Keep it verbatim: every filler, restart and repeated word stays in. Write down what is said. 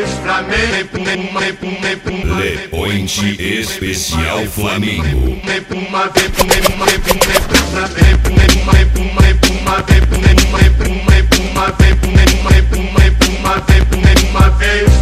vez Flamengo. Le Point Especial Flamengo. Uma vez, uma vez, uma vez, uma vez, uma vez, uma vez, uma vez, uma vez, uma vez, uma vez, uma vez, uma vez, uma vez, uma vez, uma vez.